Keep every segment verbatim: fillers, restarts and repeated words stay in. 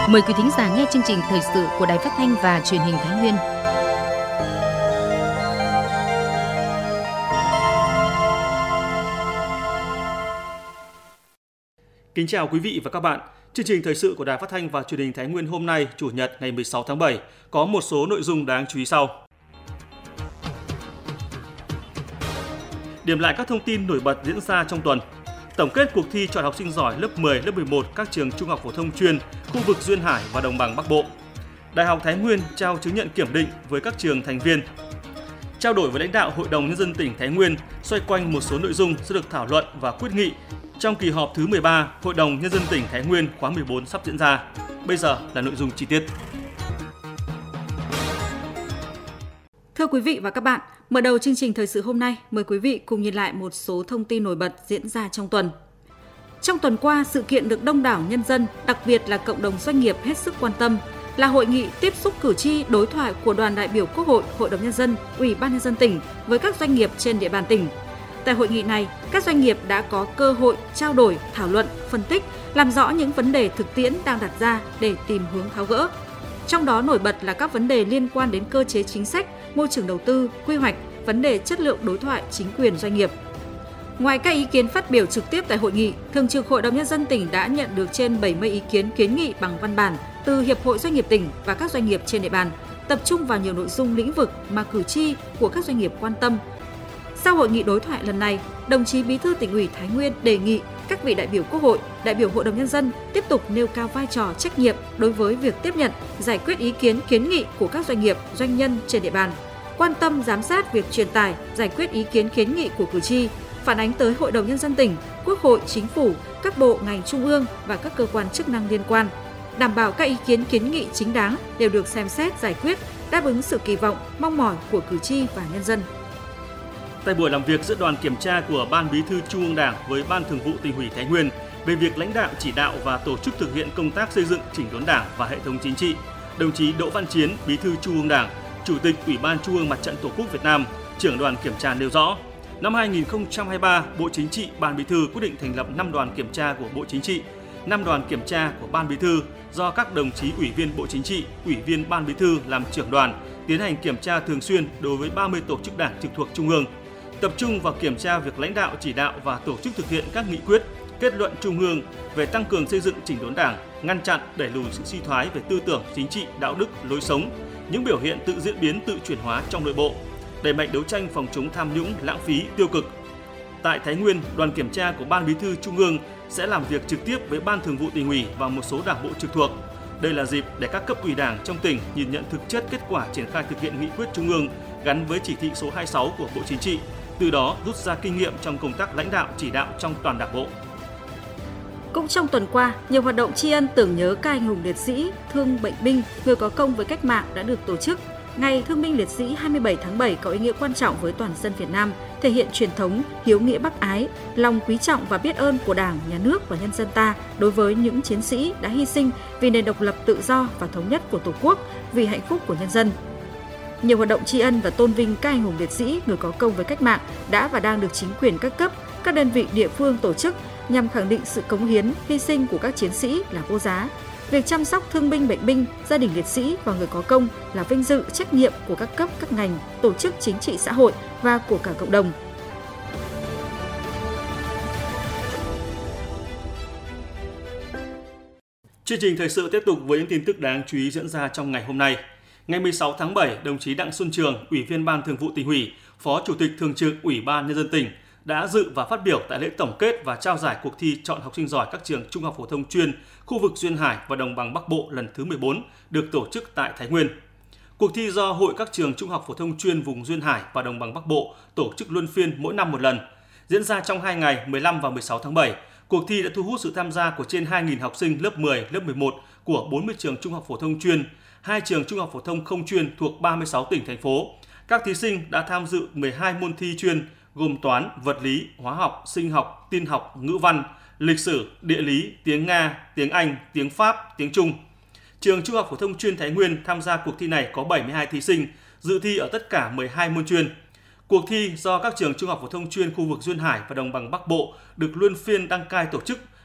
Mời quý thính giả nghe chương trình thời sự của Đài Phát thanh và Truyền hình Thái Nguyên. Kính chào quý vị và các bạn. Chương trình thời sự của Đài Phát thanh và Truyền hình Thái Nguyên hôm nay, Chủ nhật ngày mười sáu tháng bảy, có một số nội dung đáng chú ý sau. Điểm lại các thông tin nổi bật diễn ra trong tuần. Tổng kết cuộc thi chọn học sinh giỏi lớp mười, lớp mười một các trường trung học phổ thông chuyên, khu vực Duyên Hải và Đồng bằng Bắc Bộ. Đại học Thái Nguyên trao chứng nhận kiểm định với các trường thành viên. Trao đổi với lãnh đạo Hội đồng Nhân dân tỉnh Thái Nguyên xoay quanh một số nội dung sẽ được thảo luận và quyết nghị trong kỳ họp thứ mười ba Hội đồng Nhân dân tỉnh Thái Nguyên khóa mười bốn sắp diễn ra. Bây giờ là nội dung chi tiết. Thưa quý vị và các bạn, mở đầu chương trình thời sự hôm nay, mời quý vị cùng nhìn lại một số thông tin nổi bật diễn ra trong tuần. Trong tuần qua, sự kiện được đông đảo nhân dân, đặc biệt là cộng đồng doanh nghiệp hết sức quan tâm là hội nghị tiếp xúc cử tri đối thoại của đoàn đại biểu Quốc hội, Hội đồng Nhân dân, Ủy ban Nhân dân tỉnh với các doanh nghiệp trên địa bàn tỉnh. Tại hội nghị này, các doanh nghiệp đã có cơ hội trao đổi, thảo luận, phân tích, làm rõ những vấn đề thực tiễn đang đặt ra để tìm hướng tháo gỡ. Trong đó nổi bật là các vấn đề liên quan đến cơ chế chính sách, môi trường đầu tư, quy hoạch, vấn đề chất lượng đối thoại chính quyền doanh nghiệp. Ngoài các ý kiến phát biểu trực tiếp tại hội nghị, Thường trực Hội đồng Nhân dân tỉnh đã nhận được trên bảy mươi ý kiến kiến nghị bằng văn bản từ Hiệp hội Doanh nghiệp tỉnh và các doanh nghiệp trên địa bàn, tập trung vào nhiều nội dung lĩnh vực mà cử tri của các doanh nghiệp quan tâm. Sau hội nghị đối thoại lần này, đồng chí Bí thư Tỉnh ủy Thái Nguyên đề nghị các vị đại biểu Quốc hội, đại biểu Hội đồng Nhân dân tiếp tục nêu cao vai trò trách nhiệm đối với việc tiếp nhận, giải quyết ý kiến kiến nghị của các doanh nghiệp, doanh nhân trên địa bàn, quan tâm giám sát việc truyền tải, giải quyết ý kiến kiến nghị của cử tri, phản ánh tới Hội đồng Nhân dân tỉnh, Quốc hội, Chính phủ, các bộ ngành trung ương và các cơ quan chức năng liên quan, đảm bảo các ý kiến kiến nghị chính đáng đều được xem xét giải quyết, đáp ứng sự kỳ vọng, mong mỏi của cử tri và nhân dân. Tại buổi làm việc giữa đoàn kiểm tra của Ban Bí thư Trung ương Đảng với Ban Thường vụ Tỉnh ủy Thái Nguyên về việc lãnh đạo chỉ đạo và tổ chức thực hiện công tác xây dựng chỉnh đốn Đảng và hệ thống chính trị, đồng chí Đỗ Văn Chiến, Bí thư Trung ương Đảng, Chủ tịch Ủy ban Trung ương Mặt trận Tổ quốc Việt Nam, trưởng đoàn kiểm tra nêu rõ, năm hai nghìn không trăm hai mươi ba, Bộ Chính trị, Ban Bí thư quyết định thành lập năm đoàn kiểm tra của Bộ Chính trị, năm đoàn kiểm tra của Ban Bí thư do các đồng chí Ủy viên Bộ Chính trị, Ủy viên Ban Bí thư làm trưởng đoàn, tiến hành kiểm tra thường xuyên đối với ba mươi tổ chức Đảng trực thuộc Trung ương, tập trung vào kiểm tra việc lãnh đạo chỉ đạo và tổ chức thực hiện các nghị quyết, kết luận Trung ương về tăng cường xây dựng chỉnh đốn Đảng, ngăn chặn đẩy lùi sự suy thoái về tư tưởng, chính trị, đạo đức, lối sống, những biểu hiện tự diễn biến, tự chuyển hóa trong nội bộ, đẩy mạnh đấu tranh phòng chống tham nhũng, lãng phí, tiêu cực. Tại Thái Nguyên, đoàn kiểm tra của Ban Bí thư Trung ương sẽ làm việc trực tiếp với Ban Thường vụ Tỉnh ủy và một số đảng bộ trực thuộc. Đây là dịp để các cấp ủy Đảng trong tỉnh nhìn nhận thực chất kết quả triển khai thực hiện nghị quyết Trung ương gắn với chỉ thị số hai mươi sáu của Bộ Chính trị, từ đó rút ra kinh nghiệm trong công tác lãnh đạo chỉ đạo trong toàn Đảng bộ. Cũng trong tuần qua, nhiều hoạt động tri ân tưởng nhớ các anh hùng liệt sĩ, thương bệnh binh, người có công với cách mạng đã được tổ chức. Ngày Thương binh Liệt sĩ hai mươi bảy tháng bảy có ý nghĩa quan trọng với toàn dân Việt Nam, thể hiện truyền thống hiếu nghĩa bác ái, lòng quý trọng và biết ơn của Đảng, Nhà nước và nhân dân ta đối với những chiến sĩ đã hy sinh vì nền độc lập tự do và thống nhất của Tổ quốc, vì hạnh phúc của nhân dân. Nhiều hoạt động tri ân và tôn vinh các anh hùng liệt sĩ, người có công với cách mạng đã và đang được chính quyền các cấp, các đơn vị địa phương tổ chức nhằm khẳng định sự cống hiến, hy sinh của các chiến sĩ là vô giá. Việc chăm sóc thương binh bệnh binh, gia đình liệt sĩ và người có công là vinh dự, trách nhiệm của các cấp, các ngành, tổ chức chính trị xã hội và của cả cộng đồng. Chương trình thời sự tiếp tục với những tin tức đáng chú ý diễn ra trong ngày hôm nay. Ngày mười sáu tháng bảy, đồng chí Đặng Xuân Trường, Ủy viên Ban Thường vụ Tỉnh ủy, Phó Chủ tịch Thường trực Ủy ban Nhân dân tỉnh đã dự và phát biểu tại lễ tổng kết và trao giải cuộc thi chọn học sinh giỏi các trường trung học phổ thông chuyên, khu vực Duyên Hải và Đồng bằng Bắc Bộ lần thứ mười bốn được tổ chức tại Thái Nguyên. Cuộc thi do Hội các trường trung học phổ thông chuyên vùng Duyên Hải và Đồng bằng Bắc Bộ tổ chức luân phiên mỗi năm một lần. Diễn ra trong hai ngày mười lăm và mười sáu tháng bảy, cuộc thi đã thu hút sự tham gia của trên hai nghìn học sinh lớp mười, lớp mười một của bốn mươi trường trung học phổ thông chuyên, hai trường trung học phổ thông không chuyên thuộc ba mươi sáu tỉnh, thành phố. Các thí sinh đã tham dự mười hai môn thi chuyên gồm toán, vật lý, hóa học, sinh học, tin học, ngữ văn, lịch sử, địa lý, tiếng Nga, tiếng Anh, tiếng Pháp, tiếng Trung. Trường Trung học phổ thông chuyên Thái Nguyên tham gia cuộc thi này có bảy mươi hai thí sinh, dự thi ở tất cả mười hai môn chuyên. Cuộc thi do các trường trung học phổ thông chuyên khu vực Duyên Hải và Đồng bằng Bắc Bộ được luân phiên đăng cai tổ chức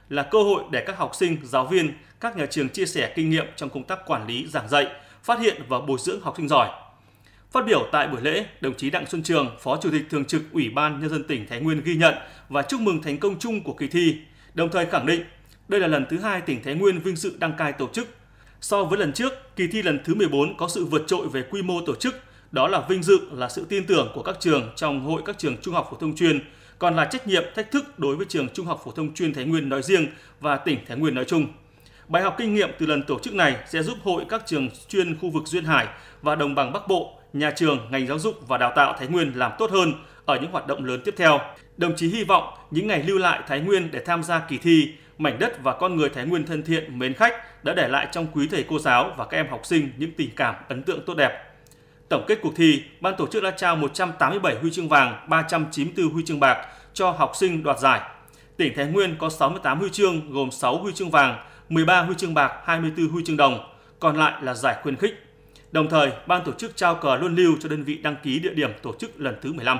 là cơ hội để các học sinh, giáo viên, các nhà trường chia sẻ kinh nghiệm trong công tác quản lý, giảng dạy, phát hiện và bồi dưỡng học sinh giỏi. Phát biểu tại buổi lễ, đồng chí Đặng Xuân Trường, Phó Chủ tịch Thường trực Ủy ban Nhân dân tỉnh Thái Nguyên ghi nhận và chúc mừng thành công chung của kỳ thi, đồng thời khẳng định đây là lần thứ hai tỉnh Thái Nguyên vinh dự đăng cai tổ chức. So với lần trước, kỳ thi lần thứ mười bốn có sự vượt trội về quy mô tổ chức, đó là vinh dự, là sự tin tưởng của các trường trong Hội các trường Trung học phổ thông chuyên, còn là trách nhiệm, thách thức đối với trường Trung học phổ thông chuyên Thái Nguyên nói riêng và tỉnh Thái Nguyên nói chung. Bài học kinh nghiệm từ lần tổ chức này sẽ giúp Hội các trường chuyên khu vực duyên hải và đồng bằng Bắc Bộ, nhà trường, ngành giáo dục và đào tạo Thái Nguyên làm tốt hơn ở những hoạt động lớn tiếp theo. Đồng chí hy vọng những ngày lưu lại Thái Nguyên để tham gia kỳ thi, mảnh đất và con người Thái Nguyên thân thiện, mến khách đã để lại trong quý thầy cô giáo và các em học sinh những tình cảm ấn tượng tốt đẹp. Tổng kết cuộc thi, ban tổ chức đã trao một trăm tám mươi bảy huy chương vàng, ba trăm chín mươi tư huy chương bạc cho học sinh đoạt giải. Tỉnh Thái Nguyên có sáu mươi tám huy chương gồm sáu huy chương vàng, mười ba huy chương bạc, hai mươi tư huy chương đồng, còn lại là giải khuyến khích. Đồng thời, ban tổ chức trao cờ luân lưu cho đơn vị đăng ký địa điểm tổ chức lần thứ mười lăm.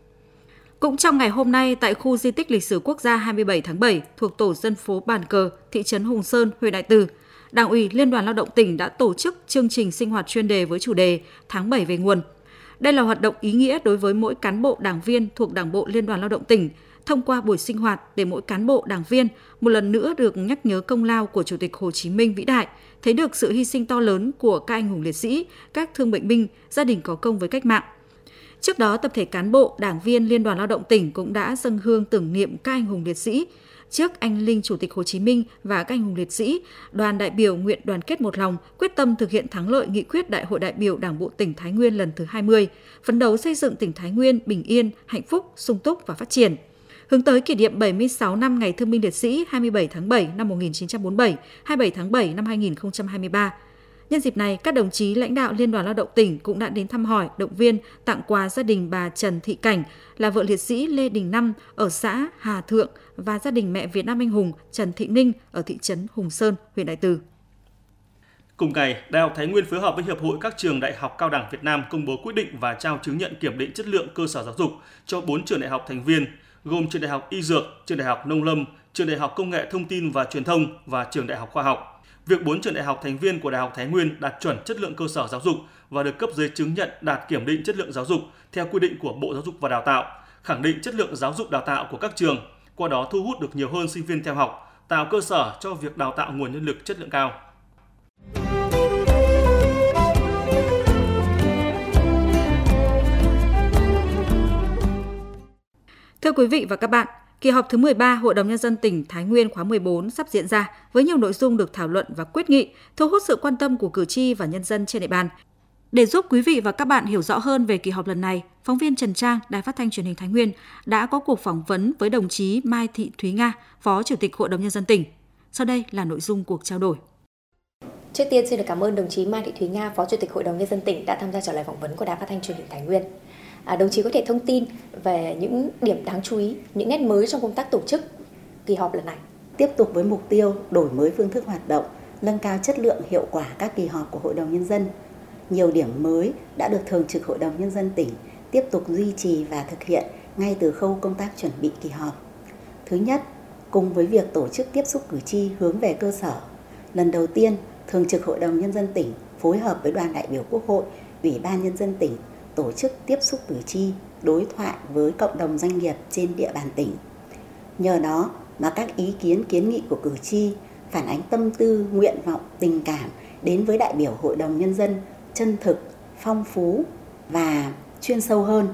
Cũng trong ngày hôm nay, tại khu di tích lịch sử quốc gia hai mươi bảy tháng bảy thuộc tổ dân phố Bàn Cờ, thị trấn Hùng Sơn, huyện Đại Từ, Đảng ủy Liên đoàn Lao động tỉnh đã tổ chức chương trình sinh hoạt chuyên đề với chủ đề Tháng bảy về nguồn. Đây là hoạt động ý nghĩa đối với mỗi cán bộ đảng viên thuộc Đảng bộ Liên đoàn Lao động tỉnh, thông qua buổi sinh hoạt để mỗi cán bộ đảng viên một lần nữa được nhắc nhớ công lao của Chủ tịch Hồ Chí Minh vĩ đại, thấy được sự hy sinh to lớn của các anh hùng liệt sĩ, các thương bệnh binh, gia đình có công với cách mạng. Trước đó, tập thể cán bộ, đảng viên Liên đoàn Lao động tỉnh cũng đã dâng hương tưởng niệm các anh hùng liệt sĩ. Trước anh linh Chủ tịch Hồ Chí Minh và các anh hùng liệt sĩ, đoàn đại biểu nguyện đoàn kết một lòng, quyết tâm thực hiện thắng lợi nghị quyết Đại hội đại biểu Đảng bộ tỉnh Thái Nguyên lần thứ hai mươi, phấn đấu xây dựng tỉnh Thái Nguyên bình yên, hạnh phúc, sung túc và phát triển. Hướng tới kỷ niệm bảy mươi sáu năm Ngày Thương binh Liệt sĩ hai mươi bảy tháng bảy năm một nghìn chín trăm bốn mươi bảy, hai mươi bảy tháng bảy năm hai nghìn không trăm hai mươi ba. Nhân dịp này, các đồng chí lãnh đạo Liên đoàn Lao động tỉnh cũng đã đến thăm hỏi, động viên, tặng quà gia đình bà Trần Thị Cảnh là vợ liệt sĩ Lê Đình Năm ở xã Hà Thượng và gia đình mẹ Việt Nam anh hùng Trần Thị Ninh ở thị trấn Hùng Sơn, huyện Đại Từ. Cùng ngày, Đại học Thái Nguyên phối hợp với Hiệp hội các trường đại học cao đẳng Việt Nam công bố quyết định và trao chứng nhận kiểm định chất lượng cơ sở giáo dục cho bốn trường đại học thành viên, gồm trường Đại học Y Dược, trường Đại học Nông lâm, trường Đại học Công nghệ Thông tin và Truyền thông và trường Đại học Khoa học. Việc bốn trường đại học thành viên của Đại học Thái Nguyên đạt chuẩn chất lượng cơ sở giáo dục và được cấp giấy chứng nhận đạt kiểm định chất lượng giáo dục theo quy định của Bộ Giáo dục và Đào tạo, khẳng định chất lượng giáo dục đào tạo của các trường, qua đó thu hút được nhiều hơn sinh viên theo học, tạo cơ sở cho việc đào tạo nguồn nhân lực chất lượng cao. Thưa quý vị và các bạn, kỳ họp thứ mười ba Hội đồng Nhân dân tỉnh Thái Nguyên khóa mười bốn sắp diễn ra với nhiều nội dung được thảo luận và quyết nghị, thu hút sự quan tâm của cử tri và nhân dân trên địa bàn. Để giúp quý vị và các bạn hiểu rõ hơn về kỳ họp lần này, phóng viên Trần Trang, Đài Phát thanh Truyền hình Thái Nguyên đã có cuộc phỏng vấn với đồng chí Mai Thị Thúy Nga, Phó Chủ tịch Hội đồng Nhân dân tỉnh. Sau đây là nội dung cuộc trao đổi. Trước tiên xin được cảm ơn đồng chí Mai Thị Thúy Nga, Phó Chủ tịch Hội đồng Nhân dân tỉnh đã tham gia trả lời phỏng vấn của Đài Phát thanh Truyền hình Thái Nguyên. À, đồng chí có thể thông tin về những điểm đáng chú ý, những nét mới trong công tác tổ chức kỳ họp lần này. Tiếp tục với mục tiêu đổi mới phương thức hoạt động, nâng cao chất lượng hiệu quả các kỳ họp của Hội đồng Nhân dân. Nhiều điểm mới đã được Thường trực Hội đồng Nhân dân tỉnh tiếp tục duy trì và thực hiện ngay từ khâu công tác chuẩn bị kỳ họp. Thứ nhất, cùng với việc tổ chức tiếp xúc cử tri hướng về cơ sở, lần đầu tiên Thường trực Hội đồng Nhân dân tỉnh phối hợp với đoàn đại biểu Quốc hội, Ủy ban Nhân dân tỉnh tổ chức tiếp xúc cử tri, đối thoại với cộng đồng doanh nghiệp trên địa bàn tỉnh. Nhờ đó mà các ý kiến kiến nghị của cử tri phản ánh tâm tư, nguyện vọng, tình cảm đến với đại biểu Hội đồng Nhân dân chân thực, phong phú và chuyên sâu hơn.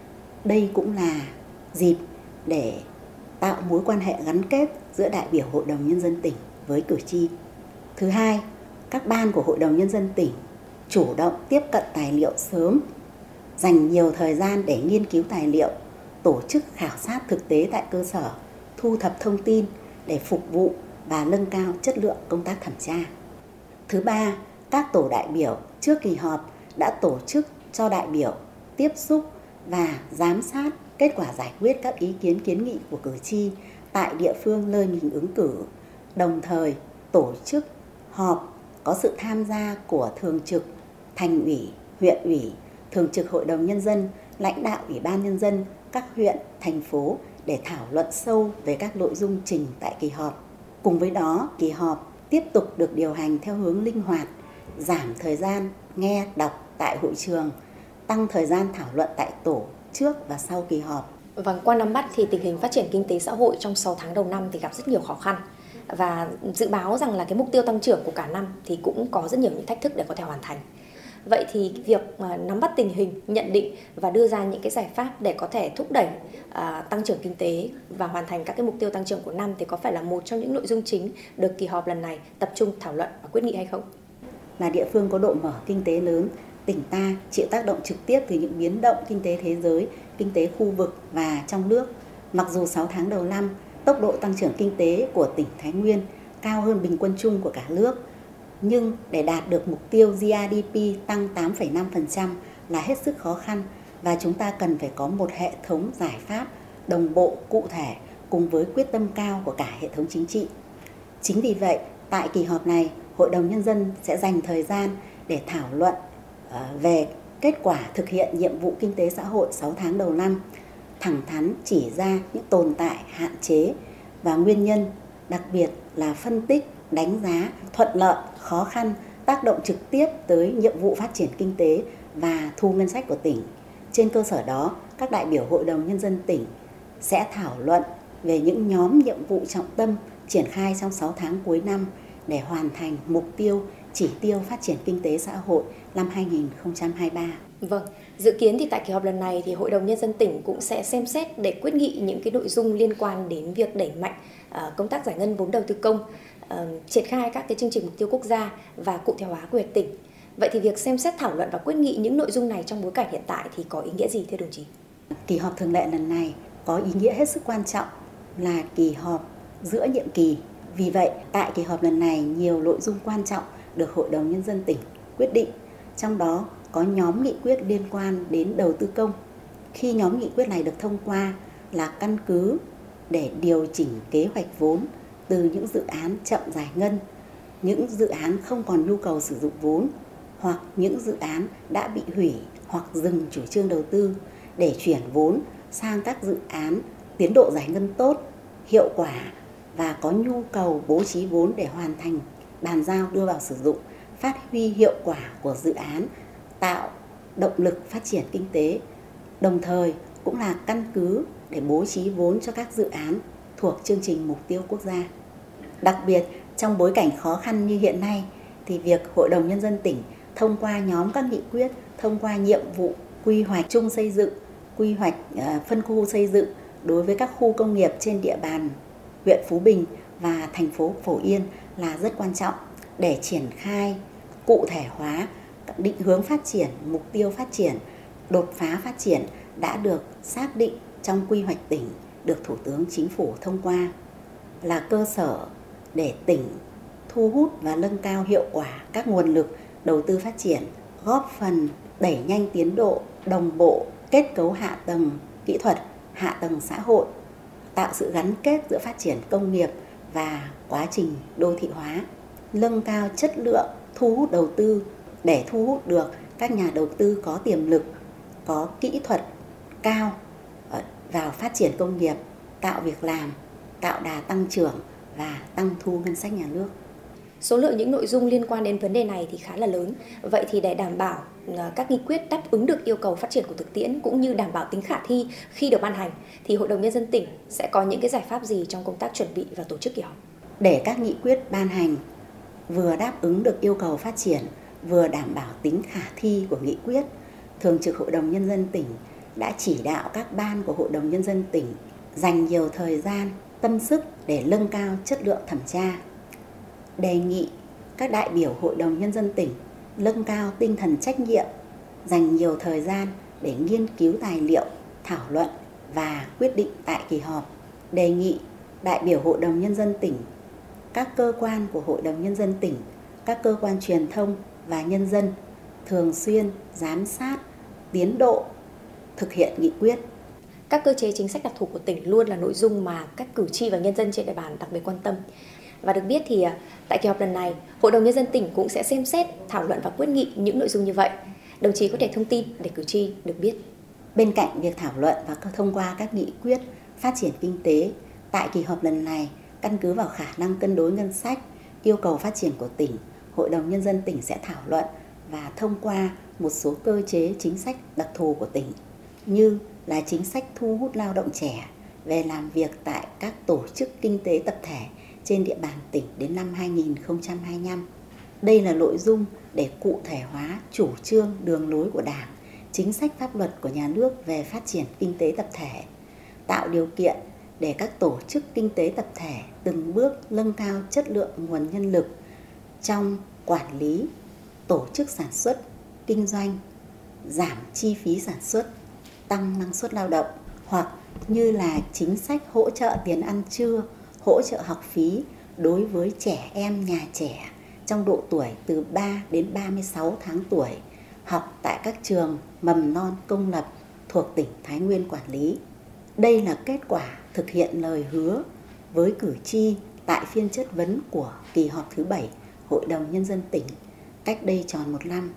Đây cũng là dịp để tạo mối quan hệ gắn kết giữa đại biểu Hội đồng Nhân dân tỉnh với cử tri. Thứ hai, các ban của Hội đồng Nhân dân tỉnh chủ động tiếp cận tài liệu sớm, dành nhiều thời gian để nghiên cứu tài liệu, tổ chức khảo sát thực tế tại cơ sở, thu thập thông tin để phục vụ và nâng cao chất lượng công tác thẩm tra. Thứ ba, các tổ đại biểu trước kỳ họp đã tổ chức cho đại biểu tiếp xúc và giám sát kết quả giải quyết các ý kiến kiến nghị của cử tri tại địa phương nơi mình ứng cử, đồng thời tổ chức họp có sự tham gia của Thường trực Thành ủy, huyện ủy, Thường trực Hội đồng Nhân dân, lãnh đạo Ủy ban Nhân dân các huyện, thành phố để thảo luận sâu về các nội dung trình tại kỳ họp. Cùng với đó, kỳ họp tiếp tục được điều hành theo hướng linh hoạt, giảm thời gian nghe đọc tại hội trường, tăng thời gian thảo luận tại tổ trước và sau kỳ họp. Vâng, qua nắm bắt thì tình hình phát triển kinh tế xã hội trong sáu tháng đầu năm thì gặp rất nhiều khó khăn. Và dự báo rằng là cái mục tiêu tăng trưởng của cả năm thì cũng có rất nhiều những thách thức để có thể hoàn thành. Vậy thì việc nắm bắt tình hình, nhận định và đưa ra những cái giải pháp để có thể thúc đẩy uh, tăng trưởng kinh tế và hoàn thành các cái mục tiêu tăng trưởng của năm thì có phải là một trong những nội dung chính được kỳ họp lần này tập trung thảo luận và quyết nghị hay không? Là địa phương có độ mở kinh tế lớn, tỉnh ta chịu tác động trực tiếp từ những biến động kinh tế thế giới, kinh tế khu vực và trong nước. Mặc dù sáu tháng đầu năm, tốc độ tăng trưởng kinh tế của tỉnh Thái Nguyên cao hơn bình quân chung của cả nước, nhưng để đạt được mục tiêu giê đê pê tăng tám phẩy năm phần trăm là hết sức khó khăn và chúng ta cần phải có một hệ thống giải pháp đồng bộ cụ thể cùng với quyết tâm cao của cả hệ thống chính trị. Chính vì vậy, tại kỳ họp này, Hội đồng Nhân dân sẽ dành thời gian để thảo luận về kết quả thực hiện nhiệm vụ kinh tế xã hội sáu tháng đầu năm, thẳng thắn chỉ ra những tồn tại, hạn chế và nguyên nhân, đặc biệt là phân tích, đánh giá thuận lợi, khó khăn, tác động trực tiếp tới nhiệm vụ phát triển kinh tế và thu ngân sách của tỉnh. Trên cơ sở đó, các đại biểu Hội đồng Nhân dân tỉnh sẽ thảo luận về những nhóm nhiệm vụ trọng tâm triển khai trong sáu tháng cuối năm để hoàn thành mục tiêu chỉ tiêu phát triển kinh tế xã hội năm hai nghìn không trăm hai mươi ba. Vâng, dự kiến thì tại kỳ họp lần này thì Hội đồng Nhân dân tỉnh cũng sẽ xem xét để quyết nghị những cái nội dung liên quan đến việc đẩy mạnh uh, công tác giải ngân vốn đầu tư công, uh, triển khai các cái chương trình mục tiêu quốc gia và cụ thể hóa quy hoạch tỉnh. Vậy thì việc xem xét thảo luận và quyết nghị những nội dung này trong bối cảnh hiện tại thì có ý nghĩa gì thưa đồng chí? Kỳ họp thường lệ lần này có ý nghĩa hết sức quan trọng là kỳ họp giữa nhiệm kỳ. Vì vậy, tại kỳ họp lần này nhiều nội dung quan trọng được Hội đồng Nhân dân tỉnh quyết định, trong đó có nhóm nghị quyết liên quan đến đầu tư công. Khi nhóm nghị quyết này được thông qua là căn cứ để điều chỉnh kế hoạch vốn từ những dự án chậm giải ngân, những dự án không còn nhu cầu sử dụng vốn hoặc những dự án đã bị hủy hoặc dừng chủ trương đầu tư để chuyển vốn sang các dự án tiến độ giải ngân tốt, hiệu quả và có nhu cầu bố trí vốn để hoàn thành, bàn giao đưa vào sử dụng, phát huy hiệu quả của dự án, tạo động lực phát triển kinh tế, đồng thời cũng là căn cứ để bố trí vốn cho các dự án thuộc chương trình mục tiêu quốc gia. Đặc biệt, trong bối cảnh khó khăn như hiện nay, thì việc Hội đồng Nhân dân tỉnh thông qua nhóm các nghị quyết, thông qua nhiệm vụ quy hoạch chung xây dựng, quy hoạch phân khu xây dựng đối với các khu công nghiệp trên địa bàn huyện Phú Bình và thành phố Phổ Yên là rất quan trọng để triển khai cụ thể hóa định hướng phát triển, mục tiêu phát triển, đột phá phát triển đã được xác định trong quy hoạch tỉnh được Thủ tướng Chính phủ thông qua, là cơ sở để tỉnh thu hút và nâng cao hiệu quả các nguồn lực đầu tư phát triển, góp phần đẩy nhanh tiến độ, đồng bộ kết cấu hạ tầng kỹ thuật, hạ tầng xã hội, tạo sự gắn kết giữa phát triển công nghiệp và quá trình đô thị hóa, nâng cao chất lượng thu hút đầu tư để thu hút được các nhà đầu tư có tiềm lực, có kỹ thuật cao vào phát triển công nghiệp, tạo việc làm, tạo đà tăng trưởng và tăng thu ngân sách nhà nước. Số lượng những nội dung liên quan đến vấn đề này thì khá là lớn. Vậy thì để đảm bảo các nghị quyết đáp ứng được yêu cầu phát triển của thực tiễn cũng như đảm bảo tính khả thi khi được ban hành thì Hội đồng Nhân dân tỉnh sẽ có những cái giải pháp gì trong công tác chuẩn bị và tổ chức kỳ họp? Để các nghị quyết ban hành vừa đáp ứng được yêu cầu phát triển, vừa đảm bảo tính khả thi của nghị quyết, Thường trực Hội đồng Nhân dân tỉnh đã chỉ đạo các ban của Hội đồng Nhân dân tỉnh dành nhiều thời gian, tâm sức để nâng cao chất lượng thẩm tra. Đề nghị các đại biểu Hội đồng Nhân dân tỉnh nâng cao tinh thần trách nhiệm, dành nhiều thời gian để nghiên cứu tài liệu, thảo luận và quyết định tại kỳ họp. Đề nghị đại biểu Hội đồng Nhân dân tỉnh, các cơ quan của Hội đồng Nhân dân tỉnh, các cơ quan truyền thông và nhân dân thường xuyên giám sát tiến độ thực hiện nghị quyết. Các cơ chế chính sách đặc thù của tỉnh luôn là nội dung mà các cử tri và nhân dân trên địa bàn đặc biệt quan tâm. Và được biết thì tại kỳ họp lần này, Hội đồng Nhân dân tỉnh cũng sẽ xem xét, thảo luận và quyết nghị những nội dung như vậy. Đồng chí có thể thông tin để cử tri được biết. Bên cạnh việc thảo luận và thông qua các nghị quyết phát triển kinh tế, tại kỳ họp lần này, các Căn cứ vào khả năng cân đối ngân sách, yêu cầu phát triển của tỉnh, Hội đồng Nhân dân tỉnh sẽ thảo luận và thông qua một số cơ chế chính sách đặc thù của tỉnh, như là chính sách thu hút lao động trẻ về làm việc tại các tổ chức kinh tế tập thể trên địa bàn tỉnh đến năm hai nghìn không trăm hai mươi lăm. Đây là nội dung để cụ thể hóa chủ trương đường lối của Đảng, chính sách pháp luật của nhà nước về phát triển kinh tế tập thể, tạo điều kiện để các tổ chức kinh tế tập thể từng bước nâng cao chất lượng nguồn nhân lực trong quản lý, tổ chức sản xuất, kinh doanh, giảm chi phí sản xuất, tăng năng suất lao động, hoặc như là chính sách hỗ trợ tiền ăn trưa, hỗ trợ học phí đối với trẻ em nhà trẻ trong độ tuổi từ ba đến ba mươi sáu tháng tuổi, học tại các trường mầm non công lập thuộc tỉnh Thái Nguyên quản lý. Đây là kết quả thực hiện lời hứa với cử tri tại phiên chất vấn của kỳ họp thứ bảy Hội đồng Nhân dân tỉnh cách đây tròn một năm,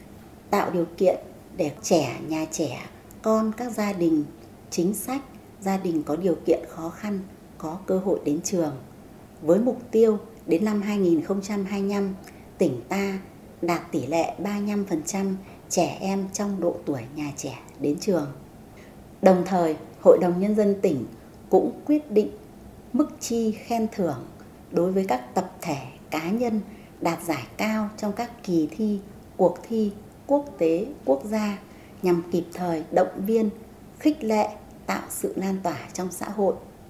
tạo điều kiện để trẻ nhà trẻ, con các gia đình chính sách, gia đình có điều kiện khó khăn có cơ hội đến trường. Với mục tiêu đến năm hai nghìn không trăm hai mươi lăm, tỉnh ta đạt tỷ lệ ba mươi lăm phần trăm trẻ em trong độ tuổi nhà trẻ đến trường. Đồng thời, Hội đồng Nhân dân tỉnh cũng quyết định mức chi khen thưởng đối với các tập thể, cá nhân đạt giải cao trong các kỳ thi, cuộc thi quốc tế, quốc gia nhằm kịp thời động viên, khích lệ, tạo sự lan tỏa trong xã hội.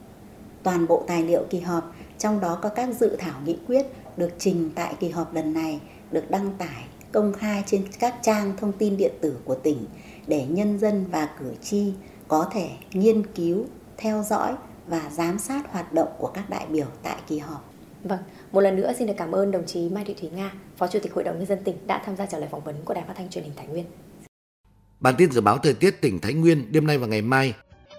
Toàn bộ tài liệu kỳ họp, trong đó có các dự thảo nghị quyết được trình tại kỳ họp lần này, được đăng tải công khai trên các trang thông tin điện tử của tỉnh để nhân dân và cử tri có thể nghiên cứu, theo dõi và giám sát hoạt động của các đại biểu tại kỳ họp. Vâng, một lần nữa xin được cảm ơn đồng chí Mai Thị Thúy Nga, Phó Chủ tịch Hội đồng Nhân dân tỉnh đã tham gia trả lời phỏng vấn của Đài Phát thanh Truyền hình Thái Nguyên. Bản tin dự báo thời tiết tỉnh Thái Nguyên đêm nay và ngày mai.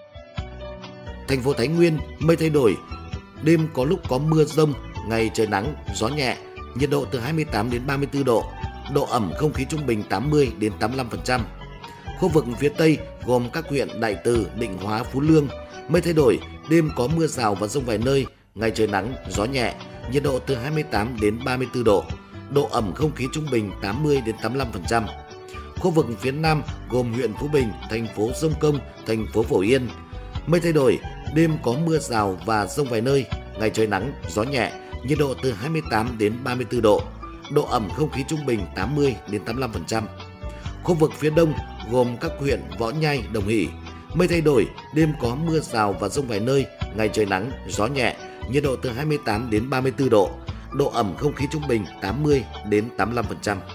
Thành phố Thái Nguyên mây thay đổi, đêm có lúc có mưa rông, ngày trời nắng, gió nhẹ, nhiệt độ từ hai mươi tám đến ba mươi tư độ, độ ẩm không khí trung bình tám mươi đến tám mươi lăm phần trăm. Khu vực phía Tây gồm các huyện Đại Từ, Định Hóa, Phú Lương, mây thay đổi, đêm có mưa rào và dông vài nơi, ngày trời nắng, gió nhẹ, nhiệt độ từ hai mươi tám đến ba mươi tư độ, độ ẩm không khí trung bình tám mươi đến tám mươi lăm phần trăm. Khu vực phía Nam gồm huyện Phú Bình, thành phố Sông Công, thành phố Phổ Yên, mây thay đổi, đêm có mưa rào và dông vài nơi, ngày trời nắng, gió nhẹ, nhiệt độ từ hai mươi tám đến ba mươi tư độ, độ ẩm không khí trung bình tám mươi đến tám mươi lăm phần trăm. Khu vực phía Đông gồm các huyện Võ Nhai, Đồng Hỷ, mây thay đổi, đêm có mưa rào và dông vài nơi, ngày trời nắng, gió nhẹ, nhiệt độ từ hai mươi tám đến ba mươi tư độ, độ ẩm không khí trung bình tám mươi đến tám mươi lăm phần trăm.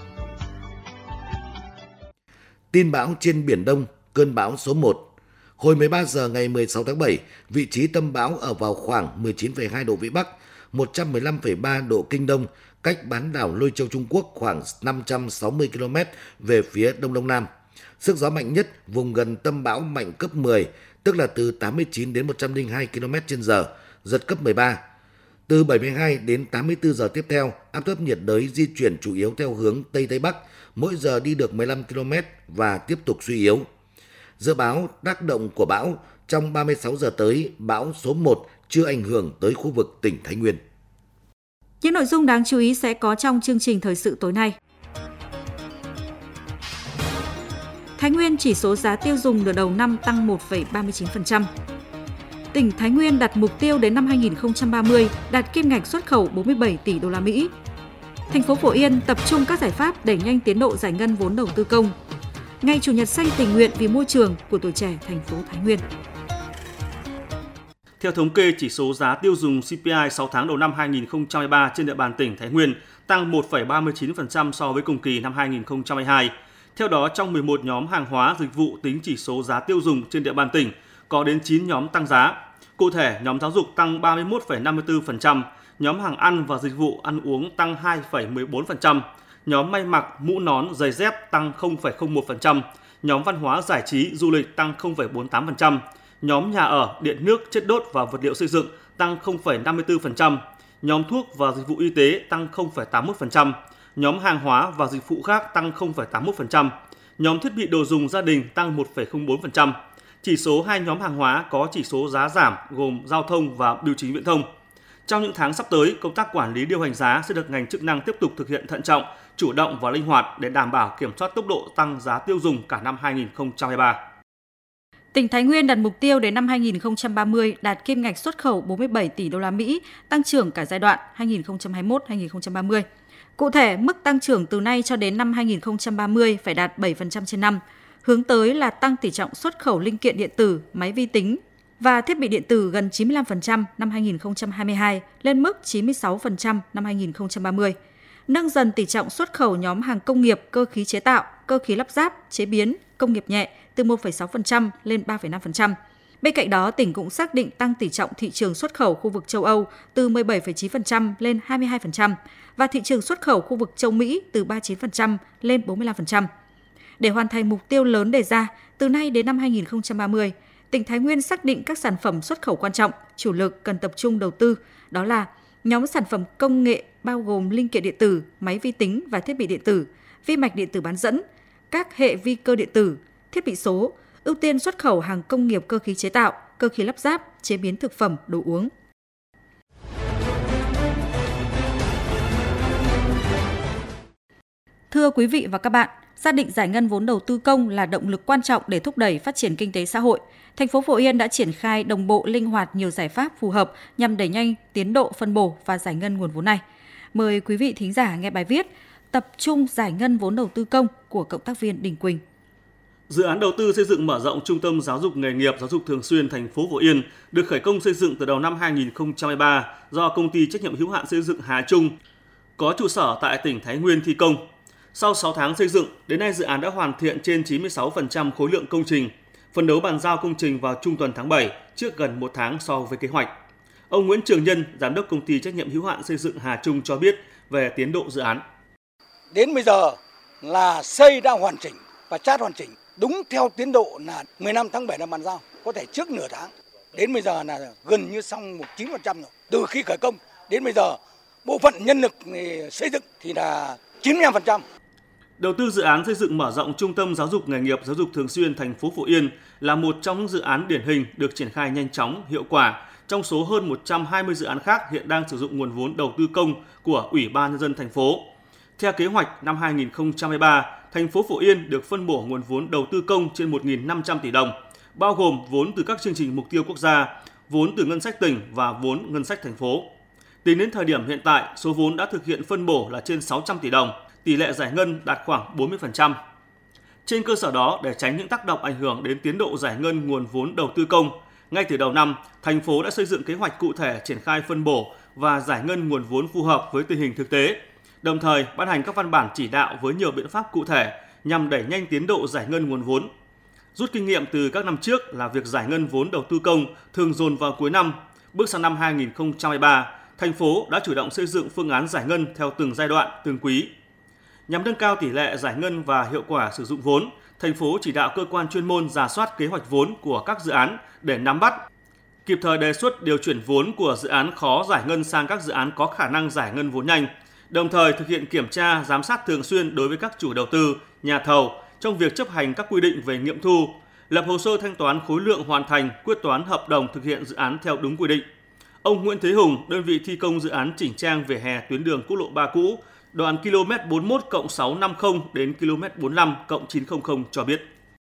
Tin bão trên Biển Đông, cơn bão số một. Hồi mười ba giờ ngày mười sáu tháng bảy, vị trí tâm bão ở vào khoảng mười chín phẩy hai độ Vĩ Bắc, một trăm mười lăm phẩy ba độ Kinh Đông, cách bán đảo Lôi Châu Trung Quốc khoảng năm trăm sáu mươi ki lô mét về phía Đông Đông Nam. Sức gió mạnh nhất vùng gần tâm bão mạnh cấp mười, tức là từ tám mươi chín đến một trăm lẻ hai ki lô mét trên giờ, giật cấp mười ba. Từ bảy mươi hai đến tám mươi tư giờ tiếp theo, áp thấp nhiệt đới di chuyển chủ yếu theo hướng Tây Tây Bắc, mỗi giờ đi được mười lăm ki lô mét và tiếp tục suy yếu. Dự báo tác động của bão, trong ba mươi sáu giờ tới, bão số một chưa ảnh hưởng tới khu vực tỉnh Thái Nguyên. Những nội dung đáng chú ý sẽ có trong chương trình thời sự tối nay. Thái Nguyên chỉ số giá tiêu dùng nửa đầu năm tăng một phẩy ba mươi chín phần trăm. Tỉnh Thái Nguyên đặt mục tiêu đến năm hai nghìn không trăm ba mươi đạt kim ngạch xuất khẩu bốn mươi bảy tỷ đô la Mỹ. Thành phố Phổ Yên tập trung các giải pháp đẩy nhanh tiến độ giải ngân vốn đầu tư công. Ngày Chủ nhật xanh tình nguyện vì môi trường của tuổi trẻ thành phố Thái Nguyên. Theo thống kê, chỉ số giá tiêu dùng xê pê i sáu tháng đầu năm hai nghìn không trăm hai mươi ba trên địa bàn tỉnh Thái Nguyên tăng một phẩy ba mươi chín phần trăm so với cùng kỳ năm hai nghìn không trăm hai mươi hai. Theo đó, trong mười một nhóm hàng hóa dịch vụ tính chỉ số giá tiêu dùng trên địa bàn tỉnh, có đến chín nhóm tăng giá. Cụ thể, nhóm giáo dục tăng ba mươi mốt phẩy năm mươi tư phần trăm, nhóm hàng ăn và dịch vụ ăn uống tăng hai phẩy mười bốn phần trăm, nhóm may mặc, mũ nón, giày dép tăng không phẩy không một phần trăm, nhóm văn hóa giải trí, du lịch tăng không phẩy bốn mươi tám phần trăm, nhóm nhà ở, điện nước, chất đốt và vật liệu xây dựng tăng không phẩy năm mươi tư phần trăm, nhóm thuốc và dịch vụ y tế tăng không phẩy tám mươi mốt phần trăm, nhóm hàng hóa và dịch vụ khác tăng không phẩy tám mươi mốt phần trăm, nhóm thiết bị đồ dùng gia đình tăng một phẩy không bốn phần trăm. Chỉ số hai nhóm hàng hóa có chỉ số giá giảm gồm giao thông và bưu chính viễn thông. Trong những tháng sắp tới, công tác quản lý điều hành giá sẽ được ngành chức năng tiếp tục thực hiện thận trọng, chủ động và linh hoạt để đảm bảo kiểm soát tốc độ tăng giá tiêu dùng cả năm hai nghìn không trăm hai mươi ba. Tỉnh Thái Nguyên đặt mục tiêu đến năm hai nghìn không trăm ba mươi đạt kim ngạch xuất khẩu bốn mươi bảy tỷ đô la Mỹ, tăng trưởng cả giai đoạn hai nghìn không trăm hai mươi mốt đến hai nghìn không trăm ba mươi. Cụ thể, mức tăng trưởng từ nay cho đến năm hai nghìn không trăm ba mươi phải đạt bảy phần trăm trên năm, hướng tới là tăng tỷ trọng xuất khẩu linh kiện điện tử, máy vi tính và thiết bị điện tử gần chín mươi lăm phần trăm năm hai nghìn không trăm hai mươi hai lên mức chín mươi sáu phần trăm năm hai nghìn không trăm ba mươi. Nâng dần tỷ trọng xuất khẩu nhóm hàng công nghiệp, cơ khí chế tạo, cơ khí lắp ráp, chế biến, công nghiệp nhẹ từ một phẩy sáu phần trăm lên ba phẩy năm phần trăm. Bên cạnh đó, tỉnh cũng xác định tăng tỷ trọng thị trường xuất khẩu khu vực châu Âu từ mười bảy phẩy chín phần trăm lên hai mươi hai phần trăm và thị trường xuất khẩu khu vực châu Mỹ từ ba mươi chín phần trăm lên bốn mươi lăm phần trăm. Để hoàn thành mục tiêu lớn đề ra, từ nay đến năm hai nghìn không trăm ba mươi, tỉnh Thái Nguyên xác định các sản phẩm xuất khẩu quan trọng, chủ lực cần tập trung đầu tư, đó là nhóm sản phẩm công nghệ bao gồm linh kiện điện tử, máy vi tính và thiết bị điện tử, vi mạch điện tử bán dẫn, các hệ vi cơ điện tử, thiết bị số, ưu tiên xuất khẩu hàng công nghiệp cơ khí chế tạo, cơ khí lắp ráp, chế biến thực phẩm, đồ uống. Thưa quý vị và các bạn, xác định giải ngân vốn đầu tư công là động lực quan trọng để thúc đẩy phát triển kinh tế xã hội. Thành phố Phổ Yên đã triển khai đồng bộ linh hoạt nhiều giải pháp phù hợp nhằm đẩy nhanh tiến độ phân bổ và giải ngân nguồn vốn này. Mời quý vị thính giả nghe bài viết Tập trung giải ngân vốn đầu tư công của cộng tác viên Đình Quỳnh. Dự án đầu tư xây dựng mở rộng Trung tâm Giáo dục nghề nghiệp Giáo dục thường xuyên thành phố Phổ Yên được khởi công xây dựng từ đầu năm hai nghìn không trăm hai mươi ba do Công ty trách nhiệm hữu hạn xây dựng Hà Trung có trụ sở tại tỉnh Thái Nguyên thi công. Sau sáu tháng xây dựng, đến nay dự án đã hoàn thiện trên chín mươi sáu phần trăm khối lượng công trình, phấn đấu bàn giao công trình vào trung tuần tháng bảy, trước gần một tháng so với kế hoạch. Ông Nguyễn Trường Nhân, Giám đốc Công ty trách nhiệm hữu hạn xây dựng Hà Trung cho biết về tiến độ dự án. Đến bây giờ là xây đã hoàn chỉnh và chát hoàn chỉnh, đúng theo tiến độ là mười lăm tháng bảy là bàn giao, có thể trước nửa tháng. Đến bây giờ là gần như xong một mươi chín phần trăm rồi. Từ khi khởi công đến bây giờ, bộ phận nhân lực xây dựng thì là chín mươi lăm phần trăm. Đầu tư dự án xây dựng mở rộng Trung tâm Giáo dục nghề nghiệp Giáo dục thường xuyên thành phố Phổ Yên là một trong những dự án điển hình được triển khai nhanh chóng, hiệu quả trong số hơn một trăm hai mươi dự án khác hiện đang sử dụng nguồn vốn đầu tư công của Ủy ban Nhân dân thành phố. Theo kế hoạch năm hai nghìn không trăm hai mươi ba, thành phố Phổ Yên được phân bổ nguồn vốn đầu tư công trên một nghìn năm trăm tỷ đồng, bao gồm vốn từ các chương trình mục tiêu quốc gia, vốn từ ngân sách tỉnh và vốn ngân sách thành phố. Tính đến thời điểm hiện tại, số vốn đã thực hiện phân bổ là trên sáu trăm tỷ đồng, tỷ lệ giải ngân đạt khoảng bốn mươi phần trăm. Trên cơ sở đó, để tránh những tác động ảnh hưởng đến tiến độ giải ngân nguồn vốn đầu tư công, ngay từ đầu năm, thành phố đã xây dựng kế hoạch cụ thể triển khai phân bổ và giải ngân nguồn vốn phù hợp với tình hình thực tế, đồng thời ban hành các văn bản chỉ đạo với nhiều biện pháp cụ thể nhằm đẩy nhanh tiến độ giải ngân nguồn vốn. Rút kinh nghiệm từ các năm trước là việc giải ngân vốn đầu tư công thường dồn vào cuối năm, bước sang năm hai nghìn không trăm hai mươi ba, thành phố đã chủ động xây dựng phương án giải ngân theo từng giai đoạn, từng quý. Nhằm nâng cao tỷ lệ giải ngân và hiệu quả sử dụng vốn, thành phố chỉ đạo cơ quan chuyên môn rà soát kế hoạch vốn của các dự án để nắm bắt, kịp thời đề xuất điều chuyển vốn của dự án khó giải ngân sang các dự án có khả năng giải ngân vốn nhanh, đồng thời thực hiện kiểm tra, giám sát thường xuyên đối với các chủ đầu tư, nhà thầu trong việc chấp hành các quy định về nghiệm thu, lập hồ sơ thanh toán khối lượng hoàn thành, quyết toán hợp đồng thực hiện dự án theo đúng quy định. Ông Nguyễn Thế Hùng, đơn vị thi công dự án chỉnh trang vỉa hè tuyến đường quốc lộ ba cũ, đoạn ki lô mét bốn mươi mốt cộng sáu trăm năm mươi đến ki lô mét bốn mươi lăm cộng chín trăm cho biết.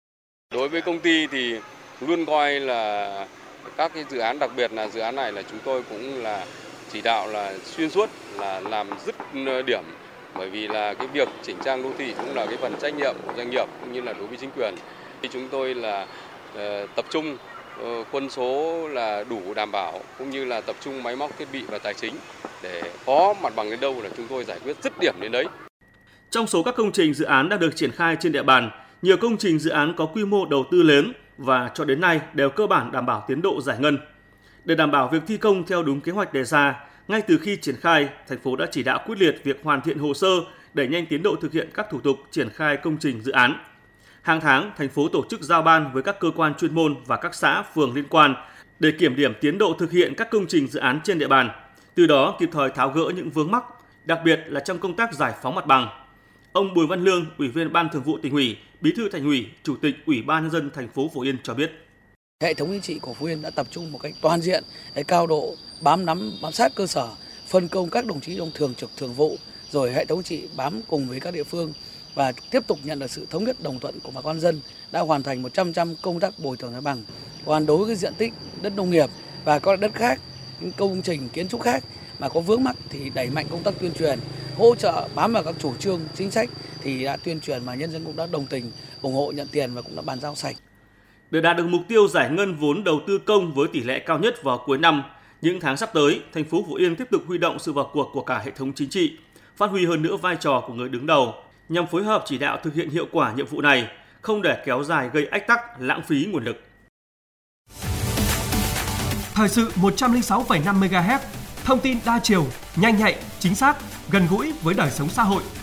Đối với công ty thì luôn coi là các cái dự án, đặc biệt là dự án này là chúng tôi cũng là chỉ đạo là xuyên suốt là làm dứt điểm, bởi vì là cái việc chỉnh trang đô thị cũng là cái phần trách nhiệm của doanh nghiệp cũng như là đối với chính quyền. Thì chúng tôi là uh, tập trung uh, quân số là đủ đảm bảo, cũng như là tập trung máy móc thiết bị và tài chính để có mặt bằng đến đâu là chúng tôi giải quyết dứt điểm đến đấy. Trong số các công trình dự án đã được triển khai trên địa bàn, nhiều công trình dự án có quy mô đầu tư lớn và cho đến nay đều cơ bản đảm bảo tiến độ giải ngân. Để đảm bảo việc thi công theo đúng kế hoạch đề ra, ngay từ khi triển khai, thành phố đã chỉ đạo quyết liệt việc hoàn thiện hồ sơ, đẩy nhanh tiến độ thực hiện các thủ tục triển khai công trình dự án. Hàng tháng, thành phố tổ chức giao ban với các cơ quan chuyên môn và các xã, phường liên quan để kiểm điểm tiến độ thực hiện các công trình dự án trên địa bàn, từ đó kịp thời tháo gỡ những vướng mắc, đặc biệt là trong công tác giải phóng mặt bằng. Ông Bùi Văn Lương, Ủy viên Ban Thường vụ Tỉnh ủy, Bí thư Thành ủy, Chủ tịch Ủy ban Nhân dân thành phố Phổ Yên cho biết. Hệ thống chính trị của Phú Yên đã tập trung một cách toàn diện, để cao độ bám nắm, bám sát cơ sở, phân công các đồng chí trong thường trực, thường vụ, rồi hệ thống chính trị bám cùng với các địa phương và tiếp tục nhận được sự thống nhất đồng thuận của bà con dân, đã hoàn thành một trăm phần trăm công tác bồi thường mặt bằng. Còn đối với diện tích đất nông nghiệp và các đất khác, những công trình kiến trúc khác mà có vướng mắc thì đẩy mạnh công tác tuyên truyền, hỗ trợ bám vào các chủ trương chính sách thì đã tuyên truyền mà nhân dân cũng đã đồng tình, ủng hộ nhận tiền và cũng đã bàn giao sạch. Để đạt được mục tiêu giải ngân vốn đầu tư công với tỷ lệ cao nhất vào cuối năm, những tháng sắp tới, thành phố Phú Yên tiếp tục huy động sự vào cuộc của cả hệ thống chính trị, phát huy hơn nữa vai trò của người đứng đầu nhằm phối hợp chỉ đạo thực hiện hiệu quả nhiệm vụ này, không để kéo dài gây ách tắc, lãng phí nguồn lực. Thời sự một trăm lẻ sáu phẩy năm mê ga héc, thông tin đa chiều, nhanh nhạy, chính xác, gần gũi với đời sống xã hội.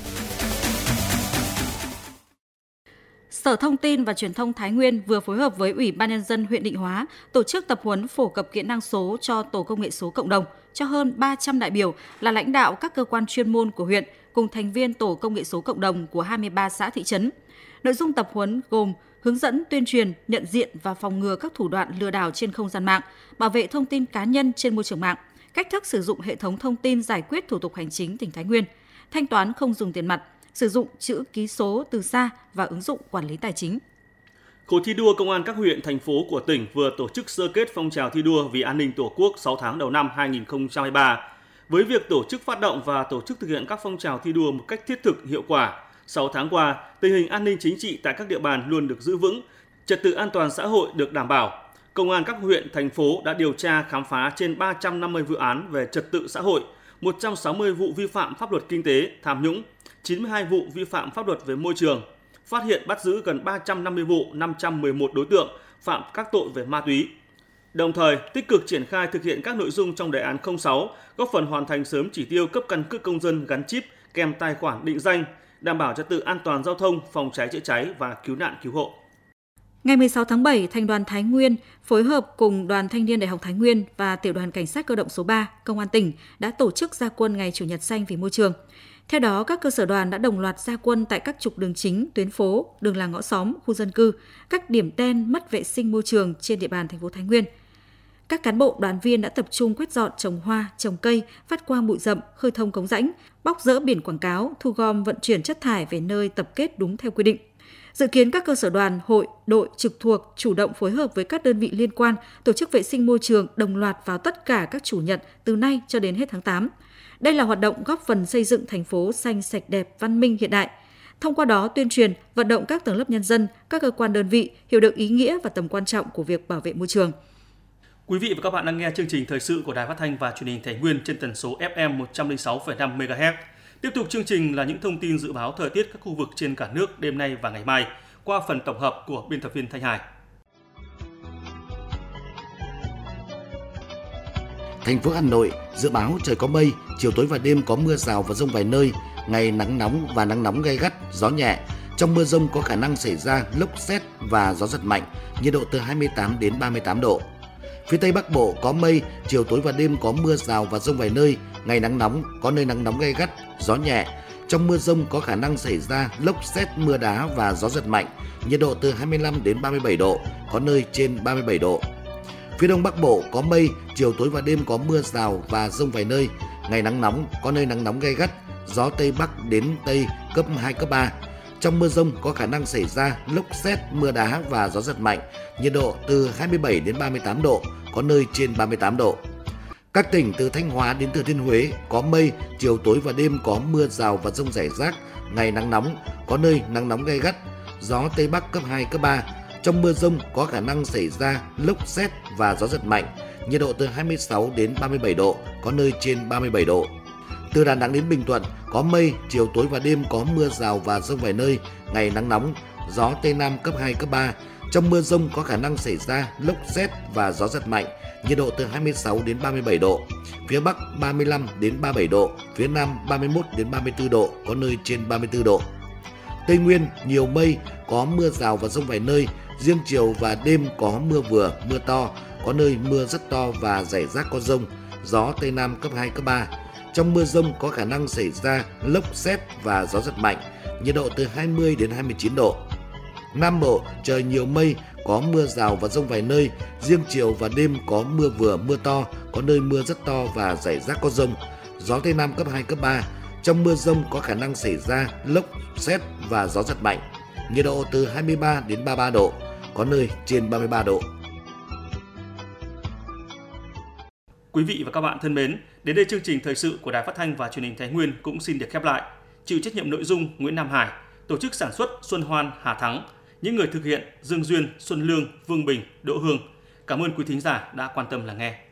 Sở Thông tin và Truyền thông Thái Nguyên vừa phối hợp với Ủy ban Nhân dân huyện Định Hóa tổ chức tập huấn phổ cập kỹ năng số cho Tổ công nghệ số cộng đồng cho hơn ba trăm đại biểu là lãnh đạo các cơ quan chuyên môn của huyện cùng thành viên Tổ công nghệ số cộng đồng của hai mươi ba xã thị trấn. Nội dung tập huấn gồm hướng dẫn tuyên truyền, nhận diện và phòng ngừa các thủ đoạn lừa đảo trên không gian mạng, bảo vệ thông tin cá nhân trên môi trường mạng, cách thức sử dụng hệ thống thông tin giải quyết thủ tục hành chính tỉnh Thái Nguyên, thanh toán không dùng tiền mặt, sử dụng chữ ký số từ xa và ứng dụng quản lý tài chính. Khối thi đua công an các huyện, thành phố của tỉnh vừa tổ chức sơ kết phong trào thi đua vì an ninh Tổ quốc sáu tháng đầu năm hai nghìn không trăm hai mươi ba. Với việc tổ chức phát động và tổ chức thực hiện các phong trào thi đua một cách thiết thực, hiệu quả, sáu tháng qua, tình hình an ninh chính trị tại các địa bàn luôn được giữ vững, trật tự an toàn xã hội được đảm bảo. Công an các huyện, thành phố đã điều tra khám phá trên ba trăm năm mươi vụ án về trật tự xã hội, một trăm sáu mươi vụ vi phạm pháp luật kinh tế, tham nhũng, chín mươi hai vụ vi phạm pháp luật về môi trường, phát hiện bắt giữ gần ba trăm năm mươi vụ, năm trăm mười một đối tượng phạm các tội về ma túy. Đồng thời, tích cực triển khai thực hiện các nội dung trong đề án không sáu, góp phần hoàn thành sớm chỉ tiêu cấp căn cước công dân gắn chip kèm tài khoản định danh, đảm bảo trật tự an toàn giao thông, phòng cháy chữa cháy và cứu nạn cứu hộ. Ngày mười sáu tháng bảy, Thành đoàn Thái Nguyên phối hợp cùng Đoàn Thanh niên Đại học Thái Nguyên và Tiểu đoàn Cảnh sát cơ động số ba, Công an tỉnh đã tổ chức ra quân Ngày Chủ nhật xanh vì môi trường. Theo đó, các cơ sở đoàn đã đồng loạt ra quân tại các trục đường chính, tuyến phố, đường làng ngõ xóm, khu dân cư, các điểm đen mất vệ sinh môi trường trên địa bàn thành phố Thái Nguyên. Các cán bộ đoàn viên đã tập trung quét dọn, trồng hoa, trồng cây, phát quang bụi rậm, khơi thông cống rãnh, bóc dỡ biển quảng cáo, thu gom vận chuyển chất thải về nơi tập kết đúng theo quy định. Dự kiến các cơ sở đoàn, hội, đội trực thuộc chủ động phối hợp với các đơn vị liên quan tổ chức vệ sinh môi trường đồng loạt vào tất cả các chủ nhật từ nay cho đến hết tháng tám. Đây là hoạt động góp phần xây dựng thành phố xanh, sạch đẹp, văn minh, hiện đại. Thông qua đó tuyên truyền, vận động các tầng lớp nhân dân, các cơ quan đơn vị hiểu được ý nghĩa và tầm quan trọng của việc bảo vệ môi trường. Quý vị và các bạn đang nghe chương trình thời sự của Đài Phát thanh và Truyền hình Thái Nguyên trên tần số ép em một trăm lẻ sáu phẩy năm mê ga héc. Tiếp tục chương trình là những thông tin dự báo thời tiết các khu vực trên cả nước đêm nay và ngày mai qua phần tổng hợp của biên tập viên Thanh Hải. Thành phố Hà Nội dự báo trời có mây, chiều tối và đêm có mưa rào và dông vài nơi, ngày nắng nóng và nắng nóng gay gắt, gió nhẹ. Trong mưa dông có khả năng xảy ra lốc sét và gió giật mạnh, nhiệt độ từ hai mươi tám đến ba mươi tám độ. Phía Tây Bắc Bộ có mây, chiều tối và đêm có mưa rào và dông vài nơi, ngày nắng nóng, có nơi nắng nóng gay gắt, gió nhẹ. Trong mưa dông có khả năng xảy ra lốc sét, mưa đá và gió giật mạnh, nhiệt độ từ hai mươi lăm đến ba mươi bảy độ, có nơi trên ba mươi bảy độ. Phía Đông Bắc Bộ có mây, chiều tối và đêm có mưa rào và dông vài nơi, ngày nắng nóng, có nơi nắng nóng gay gắt, gió Tây Bắc đến Tây cấp hai, cấp ba. Trong mưa dông có khả năng xảy ra lốc sét, mưa đá và gió giật mạnh, nhiệt độ từ hai mươi bảy đến ba mươi tám độ, có nơi trên ba mươi tám độ. Các tỉnh từ Thanh Hóa đến Thừa Thiên Huế có mây, chiều tối và đêm có mưa rào và dông rải rác, ngày nắng nóng, có nơi nắng nóng gay gắt, gió Tây Bắc cấp hai, cấp ba. Trong mưa dông có khả năng xảy ra lốc sét và gió giật mạnh, nhiệt độ từ hai mươi sáu đến ba mươi bảy độ, có nơi trên ba mươi bảy độ. Từ Đà Nẵng đến Bình Thuận có mây, chiều tối và đêm có mưa rào và dông vài nơi, ngày nắng nóng, gió Tây Nam cấp hai, cấp ba. Trong mưa dông có khả năng xảy ra lốc sét và gió giật mạnh, nhiệt độ từ hai mươi sáu đến ba mươi bảy độ. Phía Bắc ba mươi lăm đến ba mươi bảy độ, phía Nam ba mươi mốt đến ba mươi tư độ, có nơi trên ba mươi tư độ. Tây Nguyên nhiều mây, có mưa rào và dông vài nơi, riêng chiều và đêm có mưa vừa, mưa to, có nơi mưa rất to và rải rác có dông, gió Tây Nam cấp hai, cấp ba. Trong mưa dông có khả năng xảy ra lốc sét và gió giật mạnh, nhiệt độ từ hai mươi đến hai mươi chín độ. Nam Bộ trời nhiều mây, có mưa rào và dông vài nơi, riêng chiều và đêm có mưa vừa mưa to, có nơi mưa rất to và rải rác có dông. Gió Tây Nam cấp hai, cấp ba. Trong mưa dông có khả năng xảy ra lốc, sét và gió giật mạnh. Nhiệt độ từ hai mươi ba đến ba mươi ba độ, có nơi trên ba mươi ba độ. Quý vị và các bạn thân mến, đến đây chương trình thời sự của Đài Phát thanh và Truyền hình Thái Nguyên cũng xin được khép lại. Chịu trách nhiệm nội dung Nguyễn Nam Hải, tổ chức sản xuất Xuân Hoan, Hà Thắng, những người thực hiện Dương Duyên, Xuân Lương, Vương Bình, Đỗ Hương. Cảm ơn quý thính giả đã quan tâm lắng nghe.